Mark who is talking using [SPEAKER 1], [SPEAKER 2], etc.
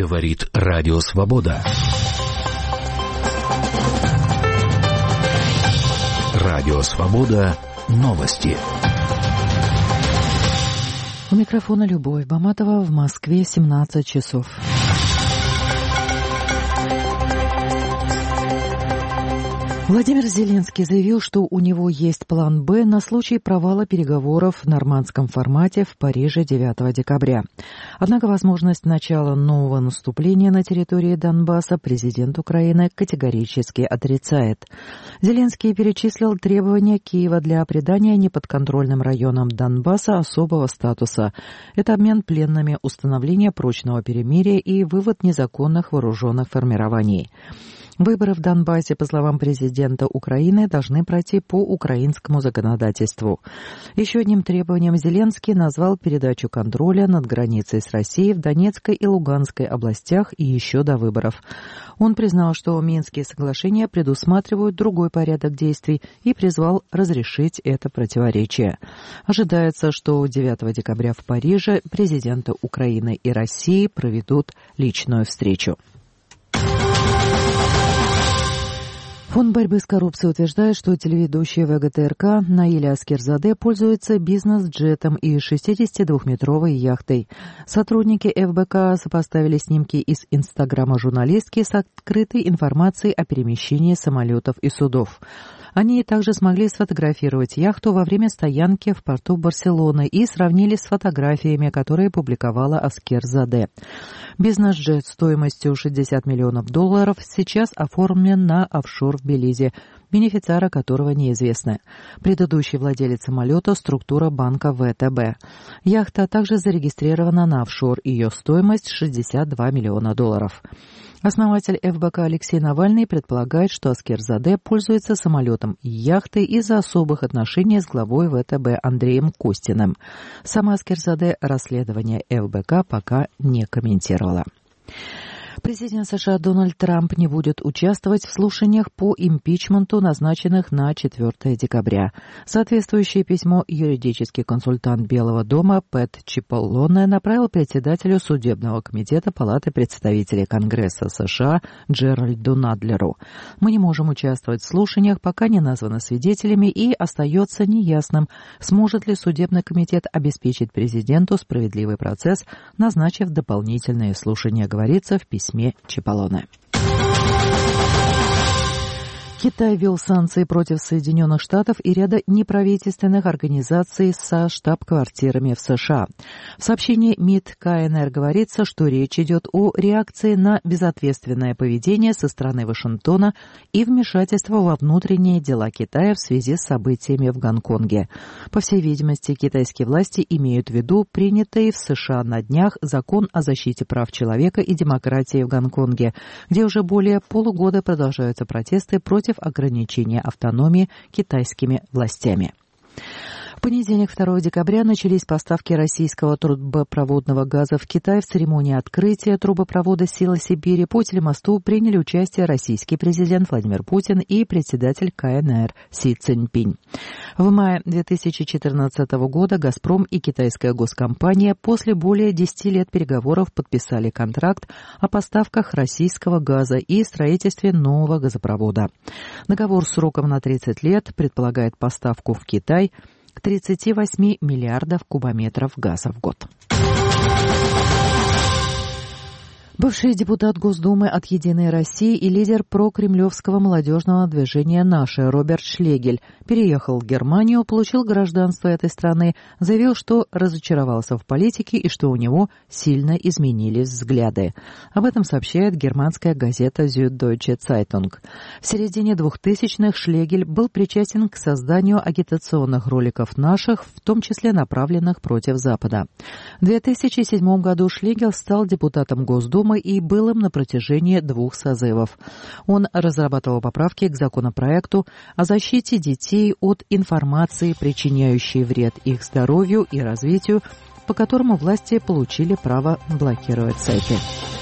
[SPEAKER 1] Говорит Радио Свобода. Радио Свобода. Новости.
[SPEAKER 2] У микрофона Любовь Баматова. В Москве 17 часов. Владимир Зеленский заявил, что у него есть план «Б» на случай провала переговоров в нормандском формате в Париже 9 декабря. Однако возможность начала нового наступления на территории Донбасса президент Украины категорически отрицает. Зеленский перечислил требования Киева для придания неподконтрольным районам Донбасса особого статуса. Это обмен пленными, установление прочного перемирия и вывод незаконных вооруженных формирований. Выборы в Донбассе, по словам президента Украины, должны пройти по украинскому законодательству. Еще одним требованием Зеленский назвал передачу контроля над границей с Россией в Донецкой и Луганской областях и еще до выборов. Он признал, что Минские соглашения предусматривают другой порядок действий и призвал разрешить это противоречие. Ожидается, что 9 декабря в Париже президенты Украины и России проведут личную встречу. Фонд борьбы с коррупцией утверждает, что телеведущий ВГТРК Наиля Аскерзаде пользуется бизнес-джетом и 62-метровой яхтой. Сотрудники ФБК сопоставили снимки из Инстаграма журналистки с открытой информацией о перемещении самолетов и судов. Они также смогли сфотографировать яхту во время стоянки в порту Барселоны и сравнили с фотографиями, которые публиковала Аскерзаде. Бизнес-джет стоимостью $60 миллионов сейчас оформлен на офшор в Белизе, бенефициара которого неизвестны. Предыдущий владелец самолета – структура банка ВТБ. Яхта также зарегистрирована на офшор, ее стоимость $62 миллиона. Основатель ФБК Алексей Навальный предполагает, что Аскерзаде пользуется самолетом и яхтой из-за особых отношений с главой ВТБ Андреем Костиным. Сама Аскерзаде расследование ФБК пока не комментировала. Президент США Дональд Трамп не будет участвовать в слушаниях по импичменту, назначенных на 4 декабря. Соответствующее письмо юридический консультант Белого дома Пэт Чиполлоне направил председателю Судебного комитета Палаты представителей Конгресса США Джеральду Надлеру. «Мы не можем участвовать в слушаниях, пока не названы свидетелями, и остается неясным, сможет ли Судебный комитет обеспечить президенту справедливый процесс, назначив дополнительные слушания», говорится в письме Чиполлоне. Китай ввел санкции против Соединенных Штатов и ряда неправительственных организаций со штаб-квартирами в США. В сообщении МИД КНР говорится, что речь идет о реакции на безответственное поведение со стороны Вашингтона и вмешательство во внутренние дела Китая в связи с событиями в Гонконге. По всей видимости, китайские власти имеют в виду принятый в США на днях закон о защите прав человека и демократии в Гонконге, где уже более полугода продолжаются протесты против ограничения автономии китайскими властями. В понедельник, 2 декабря, начались поставки российского трубопроводного газа в Китай. В церемонии открытия трубопровода «Сила Сибири» по телемосту приняли участие российский президент Владимир Путин и председатель КНР Си Цзиньпинь. В мае 2014 года «Газпром» и китайская госкомпания после более 10 лет переговоров подписали контракт о поставках российского газа и строительстве нового газопровода. Договор с сроком на 30 лет предполагает поставку в Китай 38 миллиардов кубометров газа в год. Бывший депутат Госдумы от «Единой России» и лидер прокремлевского молодежного движения «Наше» Роберт Шлегель переехал в Германию, получил гражданство этой страны, заявил, что разочаровался в политике и что у него сильно изменились взгляды. Об этом сообщает германская газета Süddeutsche Zeitung. В середине 2000-х Шлегель был причастен к созданию агитационных роликов «Наших», в том числе направленных против Запада. В 2007 году Шлегель стал депутатом Госдумы и был им на протяжении 2 созывов. Он разрабатывал поправки к законопроекту о защите детей от информации, причиняющей вред их здоровью и развитию, по которому власти получили право блокировать сайты.